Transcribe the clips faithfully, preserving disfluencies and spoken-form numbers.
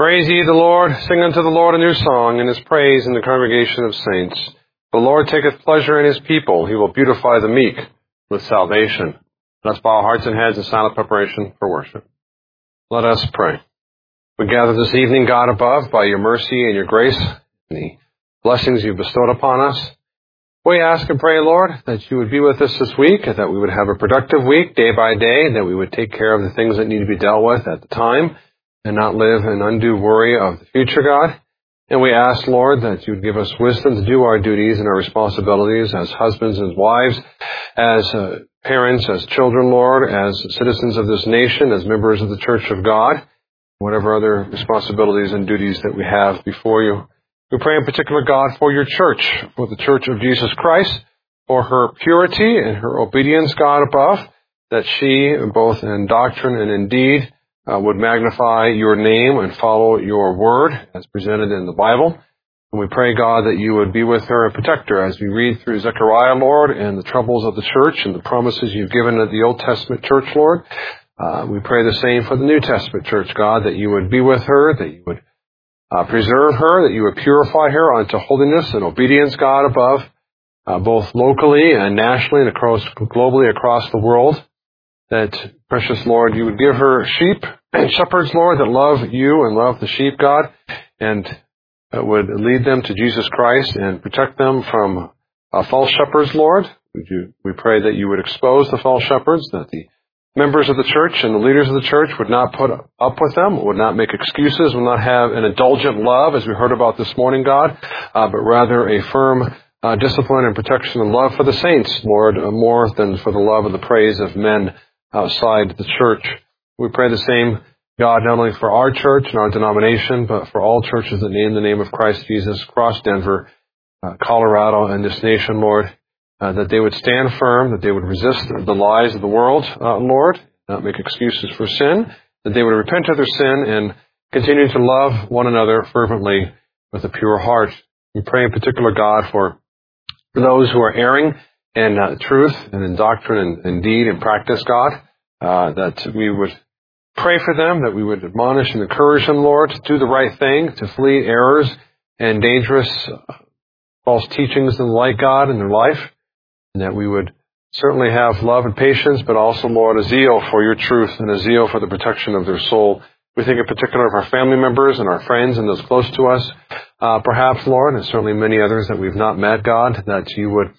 Praise ye the Lord, sing unto the Lord a new song, and his praise in the congregation of saints. The Lord taketh pleasure in his people, he will beautify the meek with salvation. Let us bow our hearts and heads in silent preparation for worship. Let us pray. We gather this evening, God above, by your mercy and your grace, and the blessings you've bestowed upon us. We ask and pray, Lord, that you would be with us this week, that we would have a productive week day by day, and that we would take care of the things that need to be dealt with at the time, and not live in undue worry of the future, God. And we ask, Lord, that you would give us wisdom to do our duties and our responsibilities as husbands and wives, as uh, parents, as children, Lord, as citizens of this nation, as members of the Church of God, whatever other responsibilities and duties that we have before you. We pray in particular, God, for your church, for the Church of Jesus Christ, for her purity and her obedience, God above, that she, both in doctrine and in deed, Uh, would magnify your name and follow your word as presented in the Bible. And we pray, God, that you would be with her and protect her as we read through Zechariah, Lord, and the troubles of the church and the promises you've given to the Old Testament church, Lord. Uh, we pray the same for the New Testament church, God, that you would be with her, that you would uh, preserve her, that you would purify her unto holiness and obedience, God, above, uh, both locally and nationally and across globally across the world. That, precious Lord, you would give her sheep and shepherds, Lord, that love you and love the sheep, God, and that would lead them to Jesus Christ and protect them from uh, false shepherds, Lord. Would you, we pray that you would expose the false shepherds, that the members of the church and the leaders of the church would not put up with them, would not make excuses, would not have an indulgent love, as we heard about this morning, God, uh, but rather a firm uh, discipline and protection and love for the saints, Lord, uh, more than for the love and the praise of men outside the church. We pray the same, God, not only for our church and our denomination, but for all churches that name the name of Christ Jesus across Denver, uh, Colorado, and this nation, Lord, uh, that they would stand firm, that they would resist the lies of the world, uh, Lord, not make excuses for sin, that they would repent of their sin and continue to love one another fervently with a pure heart. We pray in particular, God, for those who are erring in uh, truth and in doctrine and, and deed and practice, God, uh, that we would pray for them, that we would admonish and encourage them, Lord, to do the right thing, to flee errors and dangerous uh, false teachings and the like, God, in their life, and that we would certainly have love and patience, but also, Lord, a zeal for your truth and a zeal for the protection of their soul. We think in particular of our family members and our friends and those close to us, uh, perhaps, Lord, and certainly many others that we've not met, God, that you would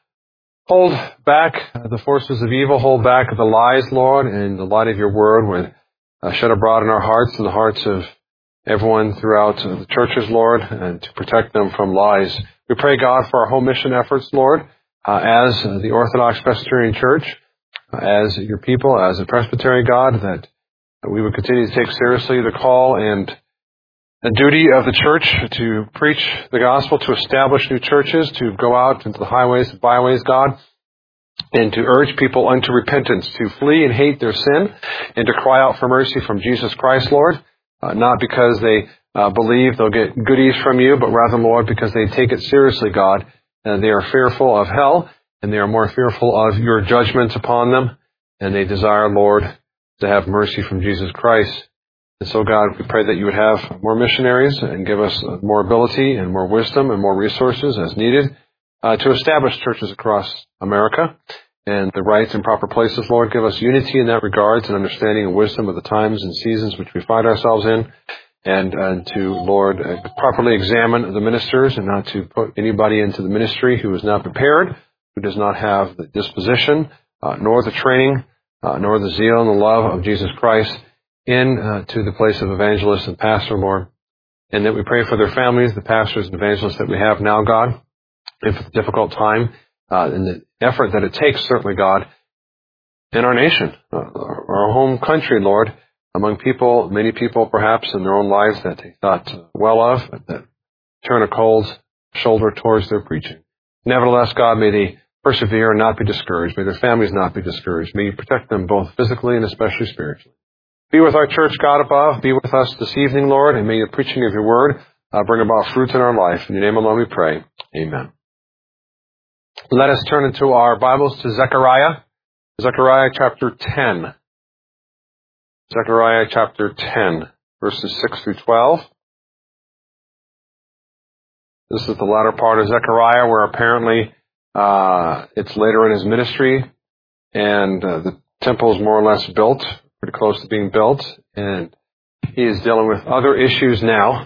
hold back the forces of evil, hold back the lies, Lord, and the light of your word would uh, shed abroad in our hearts and the hearts of everyone throughout uh, the churches, Lord, and to protect them from lies. We pray, God, for our home mission efforts, Lord, uh, as uh, the Orthodox Presbyterian Church, uh, as your people, as a Presbytery, God, that we would continue to take seriously the call and the duty of the church to preach the gospel, to establish new churches, to go out into the highways and byways, God, and to urge people unto repentance, to flee and hate their sin, and to cry out for mercy from Jesus Christ, Lord, uh, not because they uh, believe they'll get goodies from you, but rather, Lord, because they take it seriously, God, and they are fearful of hell, and they are more fearful of your judgment upon them, and they desire, Lord, to have mercy from Jesus Christ. And so, God, we pray that you would have more missionaries and give us more ability and more wisdom and more resources as needed uh, to establish churches across America and the right and proper places, Lord. Give us unity in that regards and understanding and wisdom of the times and seasons which we find ourselves in, and, and to, Lord, uh, properly examine the ministers and not to put anybody into the ministry who is not prepared, who does not have the disposition, uh, nor the training, uh, nor the zeal and the love of Jesus Christ, in uh, to the place of evangelist and pastor, Lord, and that we pray for their families, the pastors and evangelists that we have now, God, and for the difficult time uh, and the effort that it takes, certainly, God, in our nation, uh, our home country, Lord, among people, many people perhaps in their own lives that they thought well of, that turn a cold shoulder towards their preaching. Nevertheless, God, may they persevere and not be discouraged. May their families not be discouraged. May you protect them both physically and especially spiritually. Be with our church, God above. Be with us this evening, Lord, and may the preaching of your word uh, bring about fruit in our life. In your name alone we pray. Amen. Let us turn into our Bibles to Zechariah. Zechariah chapter ten. Zechariah chapter ten. verses six through twelve. This is the latter part of Zechariah, where apparently uh, it's later in his ministry, and uh, the temple is more or less built, pretty close to being built, and he is dealing with other issues now.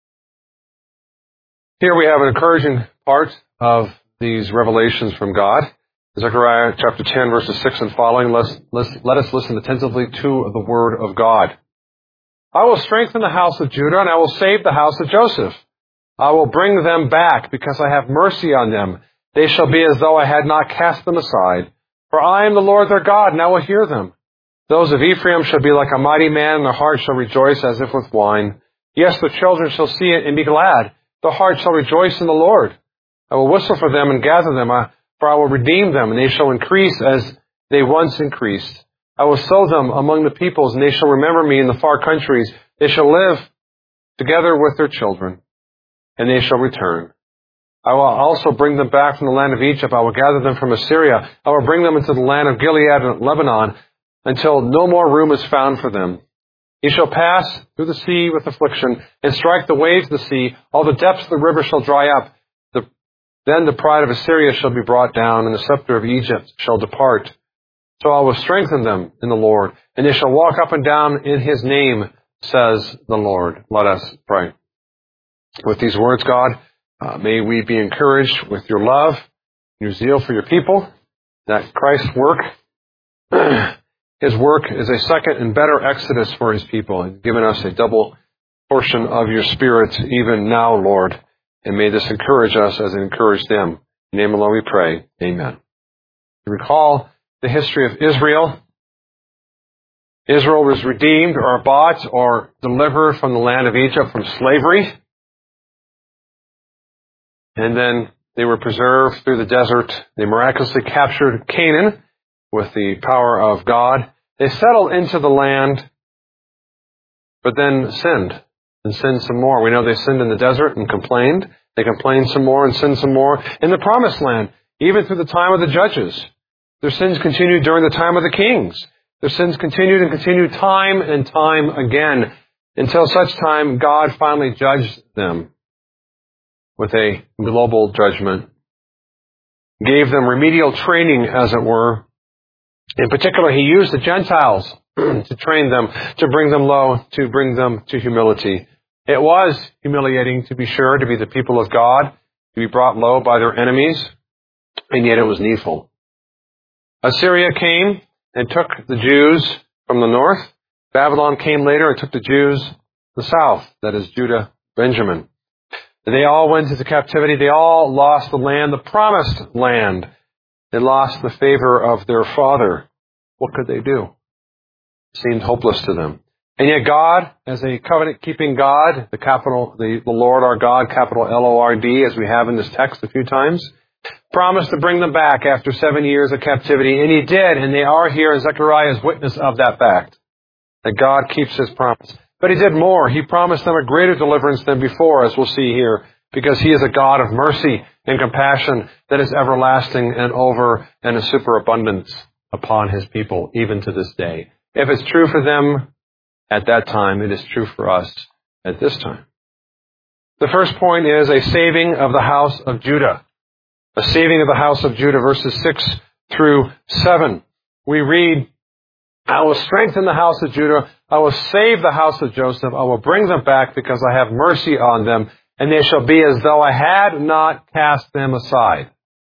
Here we have an encouraging part of these revelations from God. Zechariah chapter ten, verses six and following. Let's, let's, let us listen attentively to the word of God. I will strengthen the house of Judah, and I will save the house of Joseph. I will bring them back, because I have mercy on them. They shall be as though I had not cast them aside. For I am the Lord their God, and I will hear them. Those of Ephraim shall be like a mighty man, and their heart shall rejoice as if with wine. Yes, the children shall see it and be glad. The heart shall rejoice in the Lord. I will whistle for them and gather them, for I will redeem them, and they shall increase as they once increased. I will sow them among the peoples, and they shall remember me in the far countries. They shall live together with their children, and they shall return. I will also bring them back from the land of Egypt. I will gather them from Assyria. I will bring them into the land of Gilead and Lebanon, until no more room is found for them. He shall pass through the sea with affliction, and strike the waves of the sea. All the depths of the river shall dry up. The, then the pride of Assyria shall be brought down, and the scepter of Egypt shall depart. So I will strengthen them in the Lord, and they shall walk up and down in his name, says the Lord. Let us pray. With these words, God, uh, may we be encouraged with your love, your zeal for your people, that Christ's work, his work is a second and better exodus for his people, and given us a double portion of your Spirit even now, Lord. And may this encourage us as it encouraged them. In your name alone we pray. Amen. You recall the history of Israel. Israel was redeemed or bought or delivered from the land of Egypt from slavery. And then they were preserved through the desert. They miraculously captured Canaan with the power of God. They settled into the land, but then sinned, and sinned some more. We know they sinned in the desert and complained. They complained some more and sinned some more in the promised land, even through the time of the judges. Their sins continued during the time of the kings. Their sins continued and continued time and time again, until such time God finally judged them with a global judgment, gave them remedial training, as it were. In particular, he used the Gentiles to train them, to bring them low, to bring them to humility. It was humiliating, to be sure, to be the people of God, to be brought low by their enemies, and yet it was needful. Assyria came and took the Jews from the north. Babylon came later and took the Jews the south, that is Judah, Benjamin. They all went into captivity. They all lost the land, the promised land. They lost the favor of their father. What could they do? It seemed hopeless to them. And yet God, as a covenant-keeping God, the capital, the, the Lord our God, capital L O R D, as we have in this text a few times, promised to bring them back after seven years of captivity. And he did, and they are here. Zechariah is witness of that fact, that God keeps his promise. But he did more. He promised them a greater deliverance than before, as we'll see here, because he is a God of mercy and compassion that is everlasting and over and a superabundance upon his people, even to this day. If it's true for them at that time, it is true for us at this time. The first point is a saving of the house of Judah. A saving of the house of Judah, verses six through seven. We read, I will strengthen the house of Judah. I will save the house of Joseph. I will bring them back because I have mercy on them, and they shall be as though I had not cast them aside.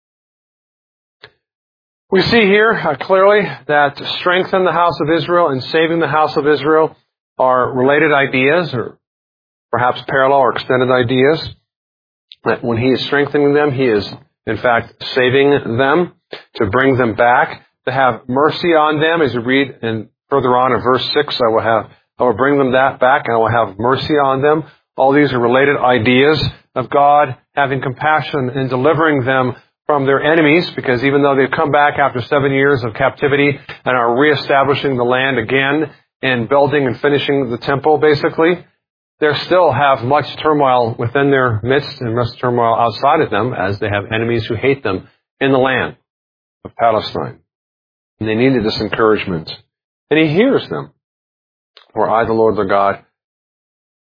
We see here uh, clearly that strengthen the house of Israel and saving the house of Israel are related ideas, or perhaps parallel or extended ideas. That when he is strengthening them, he is in fact saving them, to bring them back, to have mercy on them. As you read in further on in verse six, I will have, I will bring them that back, and I will have mercy on them. All these are related ideas of God having compassion and delivering them from their enemies, because even though they've come back after seven years of captivity and are reestablishing the land again and building and finishing the temple, basically, they still have much turmoil within their midst and much turmoil outside of them, as they have enemies who hate them in the land of Palestine. And they needed this encouragement. And he hears them. For I, the Lord their God,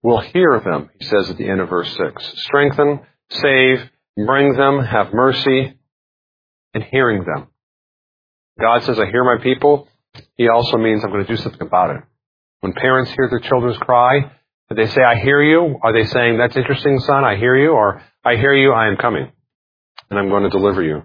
will hear them, he says at the end of verse six. Strengthen, save, bring them, have mercy, and hearing them. God says, I hear my people. He also means I'm going to do something about it. When parents hear their children's cry, do they say, I hear you? Are they saying, that's interesting, son, I hear you? Or, I hear you, I am coming, and I'm going to deliver you.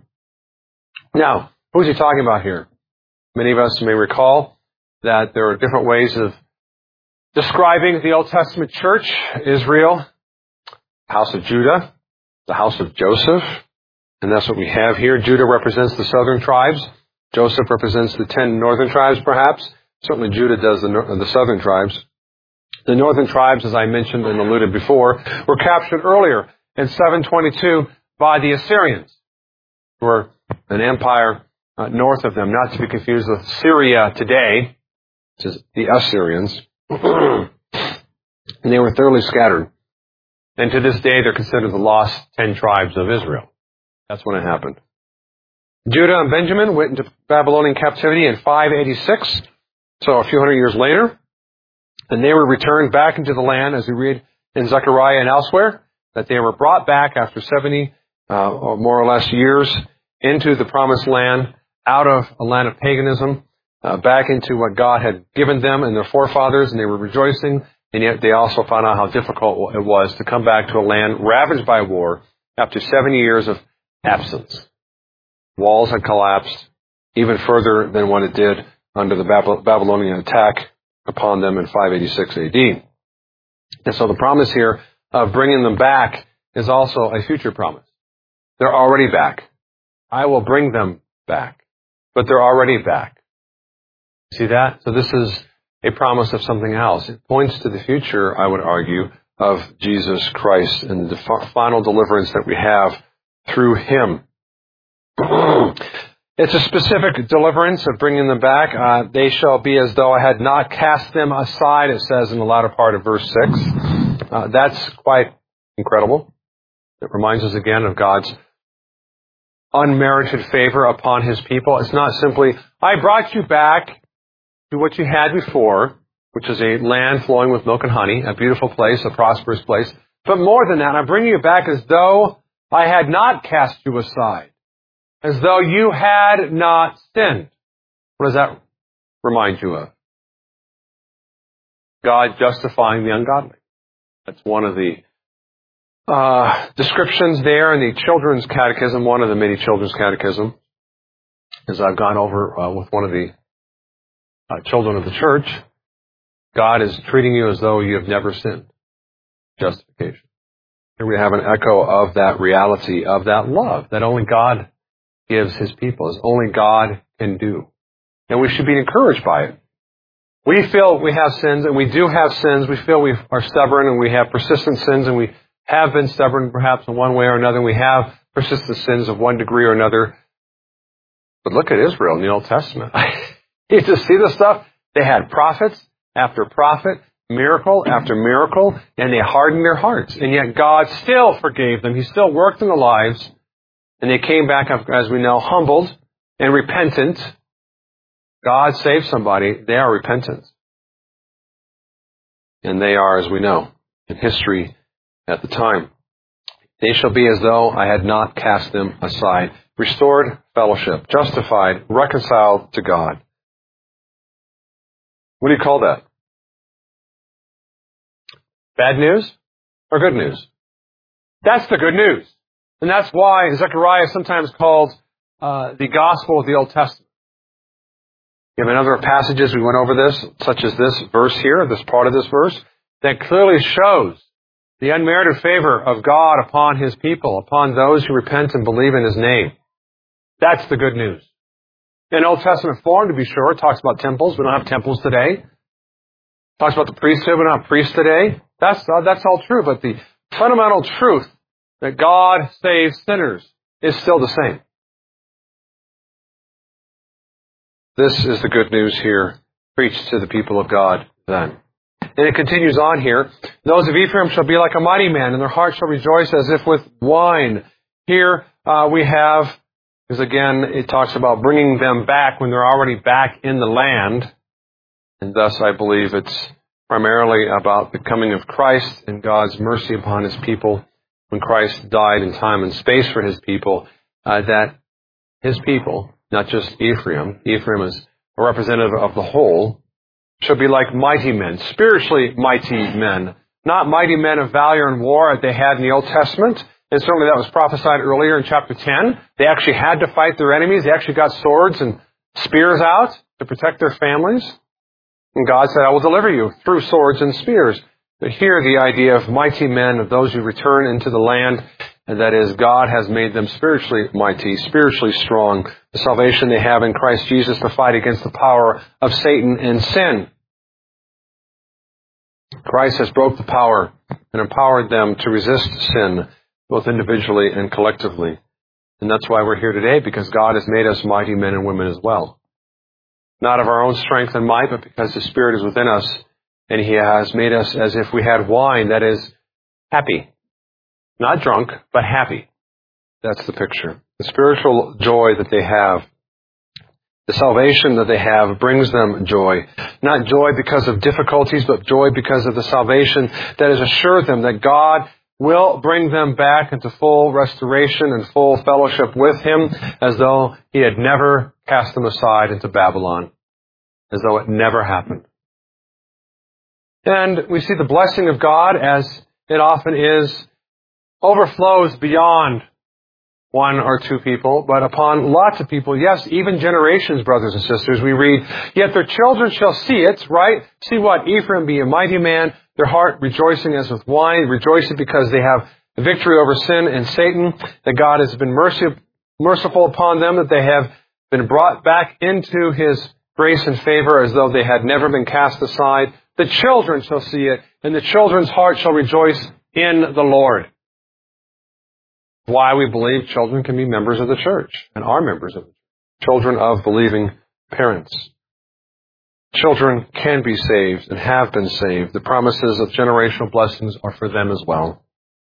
Now, who is he talking about here? Many of us may recall that there are different ways of describing the Old Testament church, Israel, the house of Judah, the house of Joseph, and that's what we have here. Judah represents the southern tribes. Joseph represents the ten northern tribes, perhaps. Certainly Judah does the, the southern tribes. The northern tribes, as I mentioned and alluded before, were captured earlier in seven twenty-two by the Assyrians, who were an empire uh, north of them, not to be confused with Syria today, which is the Assyrians. And they were thoroughly scattered. And to this day, they're considered the lost ten tribes of Israel. That's when it happened. Judah and Benjamin went into Babylonian captivity in five eighty-six, so a few hundred years later. And they were returned back into the land, as we read in Zechariah and elsewhere, that they were brought back after seventy, uh, or more or less years, into the promised land, out of a land of paganism, uh, back into what God had given them and their forefathers, and they were rejoicing. And yet they also found out how difficult it was to come back to a land ravaged by war after seventy years of absence. Walls had collapsed even further than what it did under the Babylonian attack upon them in five eighty-six A D. And so the promise here of bringing them back is also a future promise. They're already back. I will bring them back. But they're already back. See that? So this is a promise of something else. It points to the future, I would argue, of Jesus Christ and the final deliverance that we have through Him. It's a specific deliverance of bringing them back. Uh, they shall be as though I had not cast them aside, it says in the latter part of verse six. Uh, that's quite incredible. It reminds us again of God's unmerited favor upon His people. It's not simply, I brought you back to what you had before, which is a land flowing with milk and honey, a beautiful place, a prosperous place. But more than that, I'm bringing you back as though I had not cast you aside. As though you had not sinned. What does that remind you of? God justifying the ungodly. That's one of the uh, descriptions there in the Children's Catechism, one of the many Children's Catechism, as I've gone over uh, with one of the uh, children of the church. God is treating you as though you have never sinned. Justification. Here we have an echo of that reality, of that love that only God gives His people, as only God can do. And we should be encouraged by it. We feel we have sins, and we do have sins. We feel we are stubborn, and we have persistent sins, and we have been stubborn perhaps in one way or another. We have persistent sins of one degree or another. But look at Israel in the Old Testament. You just see this stuff? They had prophets after prophet, miracle after miracle, and they hardened their hearts. And yet God still forgave them. He still worked in their lives. And they came back, as we know, humbled and repentant. God saved somebody. They are repentant. And they are, as we know, in history at the time. They shall be as though I had not cast them aside. Restored fellowship. Justified. Reconciled to God. What do you call that? Bad news or good news? That's the good news. And that's why Zechariah is sometimes called uh, the gospel of the Old Testament. You have a number of passages, we went over this, such as this verse here, this part of this verse, that clearly shows the unmerited favor of God upon His people, upon those who repent and believe in His name. That's the good news. In Old Testament form, to be sure, it talks about temples. We don't have temples today. It talks about the priesthood. We don't have priests today. That's, uh, that's all true, but the fundamental truth that God saves sinners is still the same. This is the good news here, preached to the people of God then. And it continues on here. Those of Ephraim shall be like a mighty man, and their heart shall rejoice as if with wine. Here uh, we have, because again, it talks about bringing them back when they're already back in the land. And thus I believe it's primarily about the coming of Christ and God's mercy upon His people when Christ died in time and space for His people, uh, that His people, not just Ephraim, Ephraim is a representative of the whole, shall be like mighty men, spiritually mighty men, not mighty men of valor in war that they had in the Old Testament. And certainly that was prophesied earlier in chapter ten. They actually had to fight their enemies. They actually got swords and spears out to protect their families. And God said, I will deliver you through swords and spears. But here the idea of mighty men, of those who return into the land, and that is, God has made them spiritually mighty, spiritually strong. The salvation they have in Christ Jesus to fight against the power of Satan and sin. Christ has broke the power and empowered them to resist sin, both individually and collectively. And that's why we're here today, because God has made us mighty men and women as well. Not of our own strength and might, but because His Spirit is within us, and He has made us as if we had wine, that is, happy. Not drunk, but happy. That's the picture. The spiritual joy that they have, the salvation that they have brings them joy. Not joy because of difficulties, but joy because of the salvation that has assured them that God will bring them back into full restoration and full fellowship with Him, as though He had never cast them aside into Babylon, as though it never happened. And we see the blessing of God, as it often is, overflows beyond one or two people, but upon lots of people, yes, even generations, brothers and sisters. We read, yet their children shall see it, right? See what? Ephraim be a mighty man, their heart rejoicing as with wine, rejoicing because they have victory over sin and Satan, that God has been mercy, merciful upon them, that they have been brought back into His grace and favor as though they had never been cast aside. The children shall see it, and the children's heart shall rejoice in the Lord. Why we believe children can be members of the church, and are members of the church. Children of believing parents. Children can be saved and have been saved. The promises of generational blessings are for them as well.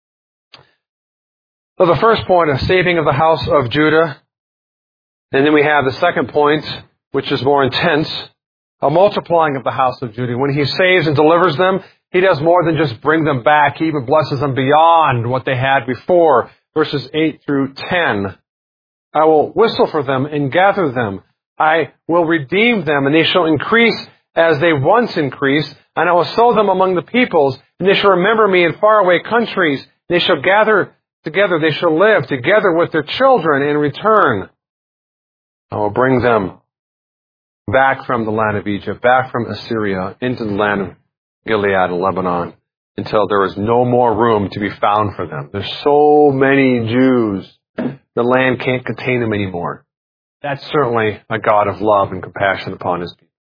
So the first point, a saving of the house of Judah. And then we have the second point, which is more intense, a multiplying of the house of Judah. When He saves and delivers them, He does more than just bring them back. He even blesses them beyond what they had before. Verses eight through ten. I will whistle for them and gather them. I will redeem them, and they shall increase as they once increased. And I will sow them among the peoples, and they shall remember me in faraway countries. They shall gather together. They shall live together with their children in return. I will bring them back from the land of Egypt, back from Assyria, into the land of Gilead and Lebanon, until there is no more room to be found for them. There's so many Jews, the land can't contain them anymore. That's certainly a God of love and compassion upon His people.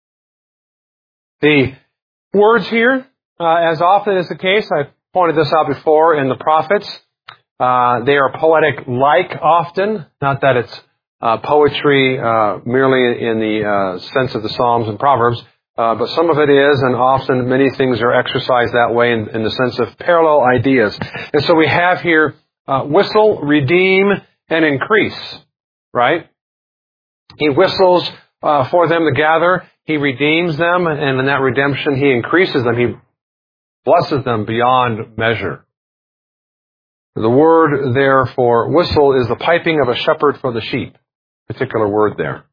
The words here, uh, as often is the case, I've pointed this out before in the prophets, uh, they are poetic-like often, not that it's uh, poetry uh, merely in the uh, sense of the Psalms and Proverbs, Uh, but some of it is, and often many things are exercised that way in, in the sense of parallel ideas. And so we have here uh, whistle, redeem, and increase, right? He whistles uh, for them to gather. He redeems them, and in that redemption, He increases them. He blesses them beyond measure. The word there for whistle is the piping of a shepherd for the sheep. Particular word there.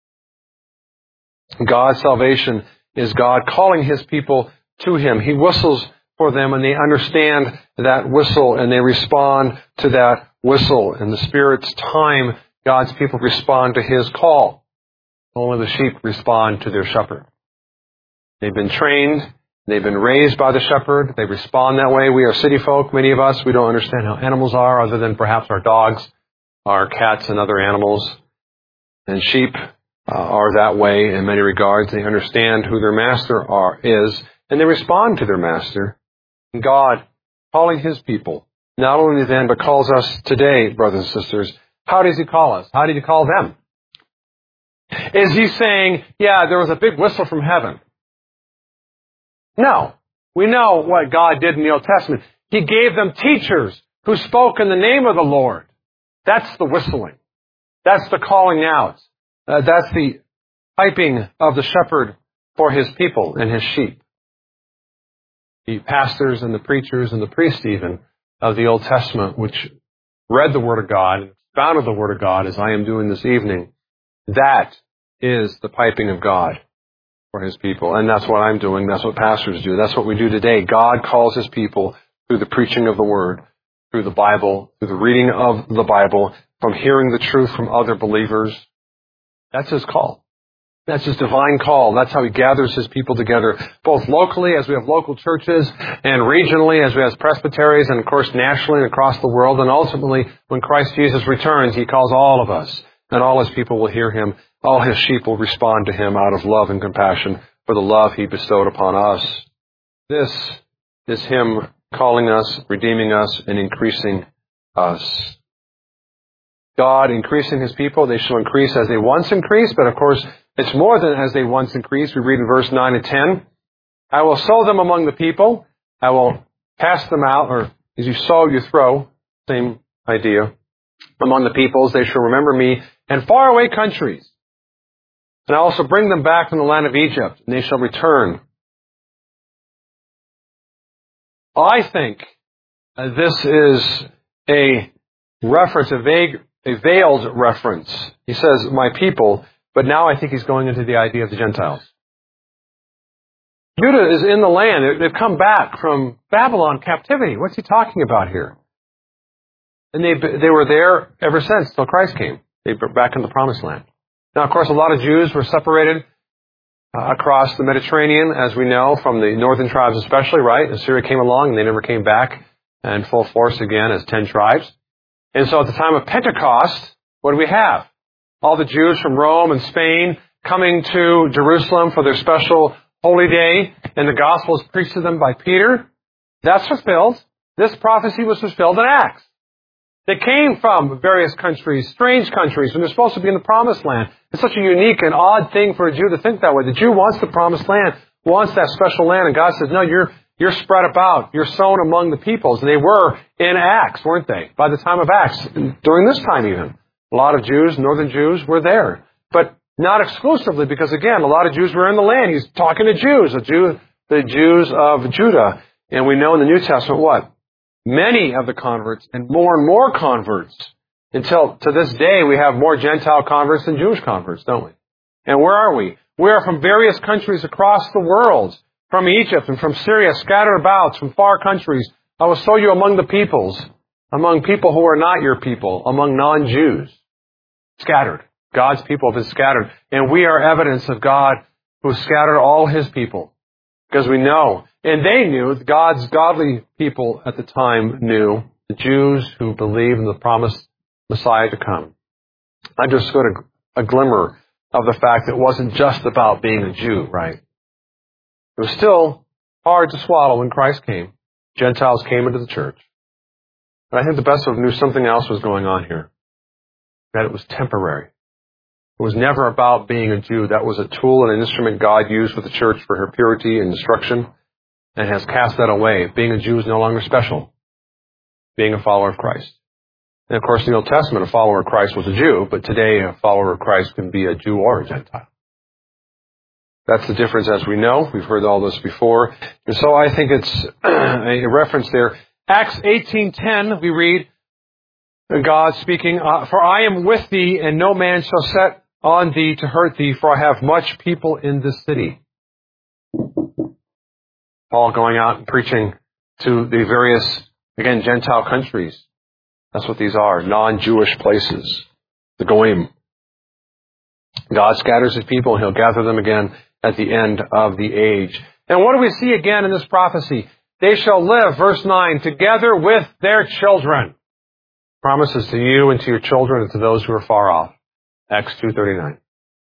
God's salvation is God calling His people to Him. He whistles for them, and they understand that whistle, and they respond to that whistle. In the Spirit's time, God's people respond to His call. Only the sheep respond to their shepherd. They've been trained. They've been raised by the shepherd. They respond that way. We are city folk, many of us. We don't understand how animals are, other than perhaps our dogs, our cats, and other animals. And sheep Uh, are that way in many regards. They understand who their master are, is, and they respond to their master. And God, calling His people, not only then, but calls us today, brothers and sisters. How does He call us? How did He call them? Is He saying, yeah, there was a big whistle from heaven? No. We know what God did in the Old Testament. He gave them teachers who spoke in the name of the Lord. That's the whistling. That's the calling out. Uh, that's the piping of the shepherd for His people and His sheep. the pastors and the preachers and the priests even of the Old Testament, which read the Word of God and expounded the Word of God as I am doing this evening. That is the piping of God for His people. And that's what I'm doing. That's what pastors do. That's what we do today. God calls His people through the preaching of the Word, through the Bible, through the reading of the Bible, from hearing the truth from other believers. That's His call. That's His divine call. That's how He gathers His people together, both locally as we have local churches, and regionally as we have presbyteries, and of course nationally and across the world. And ultimately, when Christ Jesus returns, He calls all of us, and all His people will hear Him. All His sheep will respond to Him out of love and compassion for the love He bestowed upon us. This is Him calling us, redeeming us, and increasing us. God increasing His people. They shall increase as they once increased, but of course, it's more than as they once increased. We read in verse nine and ten, I will sow them among the people. I will cast them out, or as you sow, you throw. Same idea. Among the peoples, they shall remember me, and faraway countries. And I also bring them back from the land of Egypt, and they shall return. I think uh, this is a reference, a vague, a veiled reference. He says, my people, but now I think he's going into the idea of the Gentiles. Judah is in the land. They've come back from Babylon captivity. What's he talking about here? And they they were there ever since, till Christ came. They were back in the Promised Land. Now, of course, a lot of Jews were separated uh, across the Mediterranean, as we know, from the northern tribes especially, right? Assyria came along, and they never came back in full force again as ten tribes. And so at the time of Pentecost, what do we have? All the Jews from Rome and Spain coming to Jerusalem for their special holy day, and the gospel is preached to them by Peter. That's fulfilled. This prophecy was fulfilled in Acts. They came from various countries, strange countries, and they're supposed to be in the Promised Land. It's such a unique and odd thing for a Jew to think that way. The Jew wants the Promised Land, wants that special land, and God says, no, you're you're spread about. You're sown among the peoples. And they were in Acts, weren't they? By the time of Acts, during this time even. A lot of Jews, northern Jews, were there. But not exclusively, because again, a lot of Jews were in the land. He's talking to Jews, the, Jew, the Jews of Judah. And we know in the New Testament what? Many of the converts, and more and more converts. Until to this day, we have more Gentile converts than Jewish converts, don't we? And where are we? We are from various countries across the world. From Egypt and from Syria, scattered about from far countries. I will sow you among the peoples, among people who are not your people, among non-Jews. Scattered. God's people have been scattered. And we are evidence of God who scattered all His people. Because we know, and they knew, God's godly people at the time knew, the Jews who believed in the promised Messiah to come, understood a, a glimmer of the fact that it wasn't just about being a Jew, right? It was still hard to swallow when Christ came. Gentiles came into the church. But I think the Bessel knew something else was going on here. That it was temporary. It was never about being a Jew. That was a tool and an instrument God used for the church for her purity and instruction, and has cast that away. Being a Jew is no longer special. Being a follower of Christ. And of course, in the Old Testament, a follower of Christ was a Jew, but today a follower of Christ can be a Jew or a Gentile. That's the difference, as we know. We've heard all this before. And so I think it's a reference there. Acts eighteen ten, we read, God speaking, uh, For I am with thee, and no man shall set on thee to hurt thee, for I have much people in this city. Paul going out and preaching to the various, again, Gentile countries. That's what these are, non-Jewish places. The Goyim. God scatters His people, and He'll gather them again at the end of the age. And what do we see again in this prophecy? They shall live, verse nine, together with their children. Promises to you and to your children and to those who are far off. Acts two thirty-nine.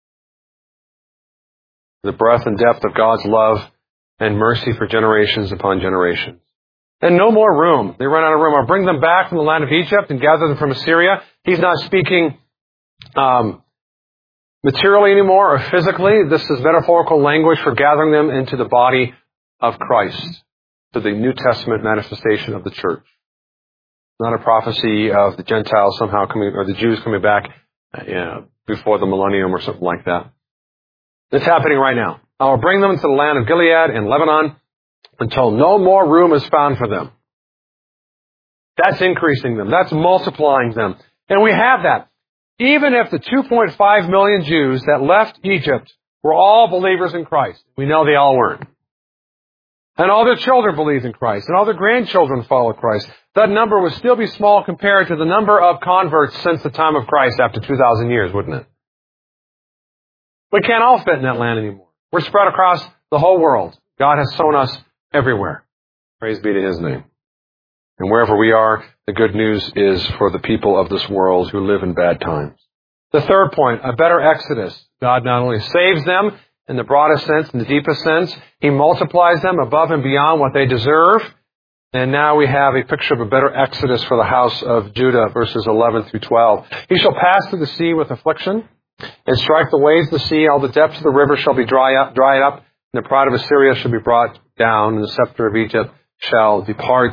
The breadth and depth of God's love and mercy for generations upon generations. And no more room. They run out of room. I'll bring them back from the land of Egypt and gather them from Assyria. He's not speaking um, materially anymore or physically. This is metaphorical language for gathering them into the body of Christ, to the New Testament manifestation of the church. Not a prophecy of the Gentiles somehow coming, or the Jews coming back uh, you know, before the millennium or something like that. It's happening right now. I will bring them to the land of Gilead and Lebanon, until no more room is found for them. That's increasing them. That's multiplying them. And we have that. Even if the two point five million Jews that left Egypt were all believers in Christ, we know they all weren't. And all their children believed in Christ, and all their grandchildren followed Christ, that number would still be small compared to the number of converts since the time of Christ after two thousand years, wouldn't it? We can't all fit in that land anymore. We're spread across the whole world. God has sown us everywhere. Praise be to His name. And wherever we are, the good news is for the people of this world who live in bad times. The third point, a better exodus. God not only saves them in the broadest sense, in the deepest sense, He multiplies them above and beyond what they deserve. And now we have a picture of a better exodus for the house of Judah, verses eleven through twelve. He shall pass through the sea with affliction, and strike the waves of the sea. All the depths of the river shall be dry up, dried up, and the pride of Assyria shall be brought down, and the scepter of Egypt shall depart.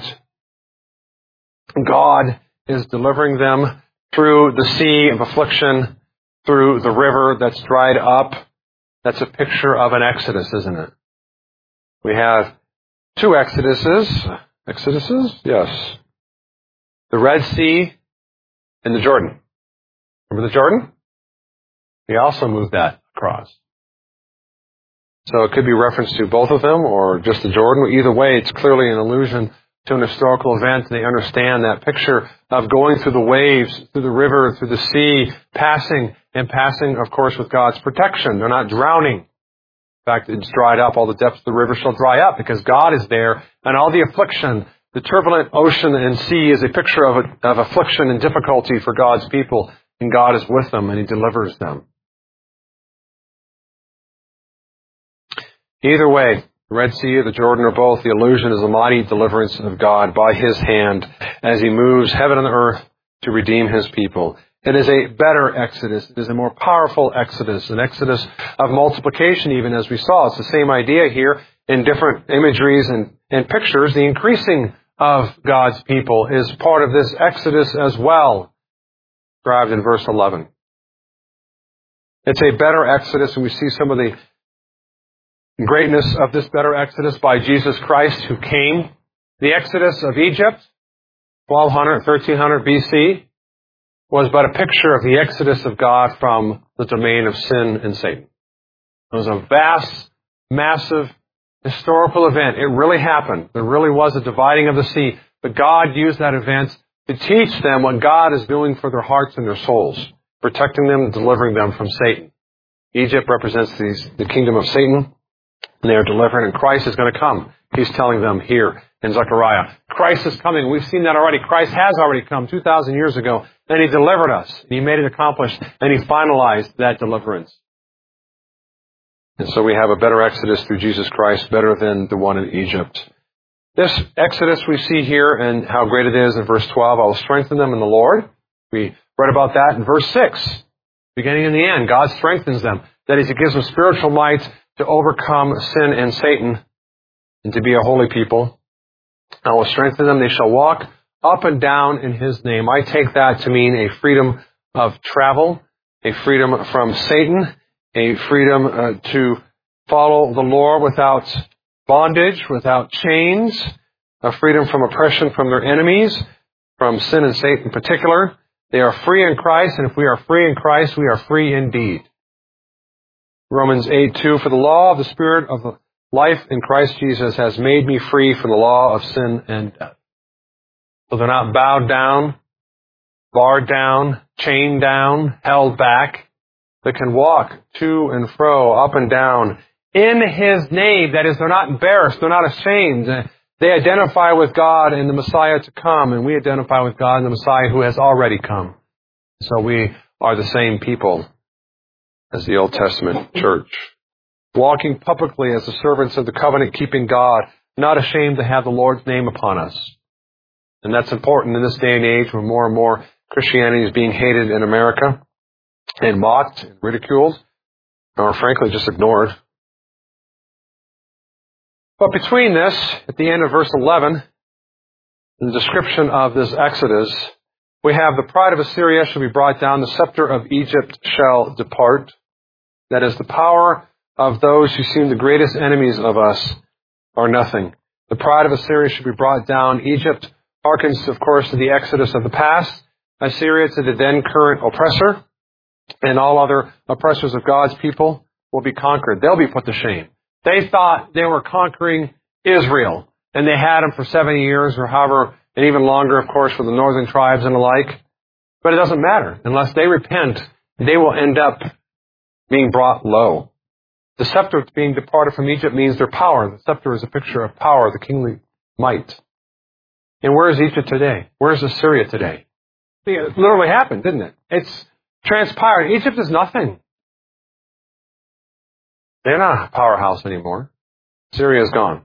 God is delivering them through the sea of affliction, through the river that's dried up. That's a picture of an exodus, isn't it? We have two exoduses. Exoduses? Yes. The Red Sea and the Jordan. Remember the Jordan? He also moved that across. So it could be reference to both of them or just the Jordan. Either way, it's clearly an allusion to an historical event. They understand that picture of going through the waves, through the river, through the sea, passing, and passing, of course, with God's protection. They're not drowning. In fact, it's dried up. All the depths of the river shall dry up because God is there. And all the affliction, the turbulent ocean and sea is a picture of, a, of affliction and difficulty for God's people. And God is with them and He delivers them. Either way, the Red Sea or the Jordan or both, the illusion is a mighty deliverance of God by His hand as He moves heaven and earth to redeem His people. It is a better exodus. It is a more powerful exodus, an exodus of multiplication even as we saw. It's the same idea here in different imageries and, and pictures. The increasing of God's people is part of this exodus as well, described in verse eleven. It's a better exodus, and we see some of the greatness of this better exodus by Jesus Christ who came. The exodus of Egypt, twelve hundred, thirteen hundred B C, was but a picture of the exodus of God from the domain of sin and Satan. It was a vast, massive, historical event. It really happened. There really was a dividing of the sea. But God used that event to teach them what God is doing for their hearts and their souls, protecting them and delivering them from Satan. Egypt represents these, the kingdom of Satan. And they are delivered, and Christ is going to come. He's telling them here in Zechariah. Christ is coming. We've seen that already. Christ has already come two thousand years ago, and He delivered us. And He made it accomplished, and He finalized that deliverance. And so we have a better exodus through Jesus Christ, better than the one in Egypt. This exodus we see here and how great it is in verse twelve. I will strengthen them in the Lord. We read about that in verse six. Beginning and the end, God strengthens them. That is, He gives them spiritual might to overcome sin and Satan and to be a holy people. I will strengthen them. They shall walk up and down in His name. I take that to mean a freedom of travel, a freedom from Satan, a freedom uh, to follow the Lord without bondage, without chains, a freedom from oppression from their enemies, from sin and Satan in particular. They are free in Christ, and if we are free in Christ, we are free indeed. Romans eight two, for the law of the Spirit of life in Christ Jesus has made me free from the law of sin and death. So they're not bowed down, barred down, chained down, held back. They can walk to and fro, up and down, in His name. That is, they're not embarrassed, they're not ashamed. They identify with God and the Messiah to come, and we identify with God and the Messiah who has already come. So we are the same people as the Old Testament church, walking publicly as the servants of the covenant-keeping God, not ashamed to have the Lord's name upon us. And that's important in this day and age when more and more Christianity is being hated in America and mocked and ridiculed, or frankly just ignored. But between this, at the end of verse eleven, the description of this Exodus, we have the pride of Assyria shall be brought down, the scepter of Egypt shall depart. That is, the power of those who seem the greatest enemies of us are nothing. The pride of Assyria should be brought down. Egypt harkens, of course, to the exodus of the past. Assyria to the then current oppressor. And all other oppressors of God's people will be conquered. They'll be put to shame. They thought they were conquering Israel, and they had them for seventy years or however, and even longer, of course, for the northern tribes and the like. But it doesn't matter. Unless they repent, they will end up being brought low. The scepter being departed from Egypt means their power. The scepter is a picture of power, the kingly might. And where is Egypt today? Where is Assyria today? It literally happened, didn't it? It's transpired. Egypt is nothing. They're not a powerhouse anymore. Syria is gone.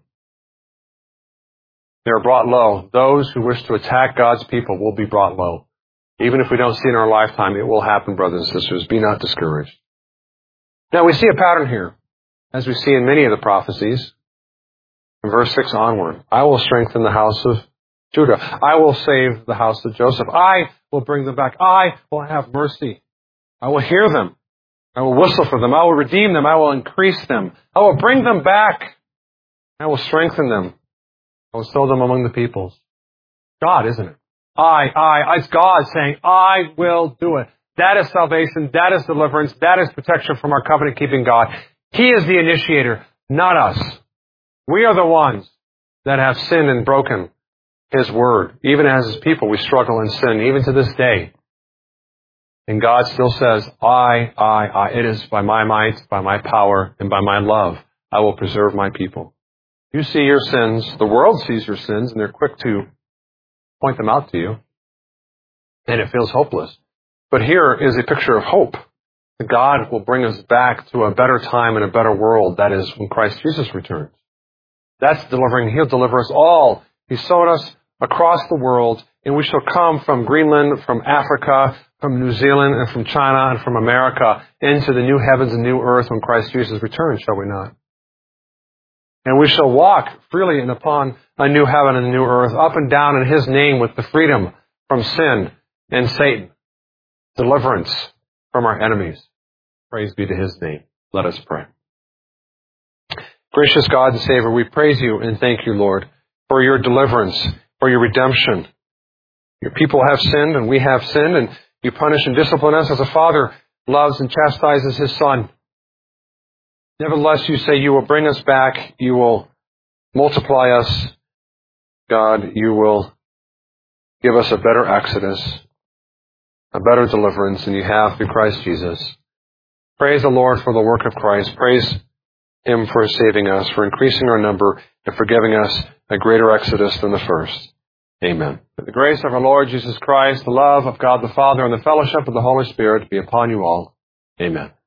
They are brought low. Those who wish to attack God's people will be brought low. Even if we don't see it in our lifetime, it will happen, brothers and sisters. Be not discouraged. Now, we see a pattern here, as we see in many of the prophecies. From verse six onward, I will strengthen the house of Judah. I will save the house of Joseph. I will bring them back. I will have mercy. I will hear them. I will whistle for them. I will redeem them. I will increase them. I will bring them back. I will strengthen them. I will sow them among the peoples. God, isn't it? I, I, it's God saying, I will do it. That is salvation. That is deliverance. That is protection from our covenant-keeping God. He is the initiator, not us. We are the ones that have sinned and broken His word. Even as His people, we struggle in sin, even to this day. And God still says, I, I, I. It is by my might, by my power, and by my love, I will preserve my people. You see your sins, the world sees your sins, and they're quick to point them out to you. And it feels hopeless. But here is a picture of hope. That God will bring us back to a better time and a better world. That is when Christ Jesus returns. That's delivering. He'll deliver us all. He sowed us across the world, and we shall come from Greenland, from Africa, from New Zealand, and from China, and from America into the new heavens and new earth when Christ Jesus returns, shall we not? And we shall walk freely and upon a new heaven and a new earth, up and down in His name with the freedom from sin and Satan. Deliverance from our enemies. Praise be to His name. Let us pray. Gracious God and Savior, we praise You and thank You, Lord, for Your deliverance, for Your redemption. Your people have sinned and we have sinned, and You punish and discipline us as a father loves and chastises his son. Nevertheless, You say You will bring us back. You will multiply us. God, You will give us a better exodus, a better deliverance than You have through Christ Jesus. Praise the Lord for the work of Christ. Praise Him for saving us, for increasing our number, and for giving us a greater exodus than the first. Amen. May the grace of our Lord Jesus Christ, the love of God the Father, and the fellowship of the Holy Spirit be upon you all. Amen.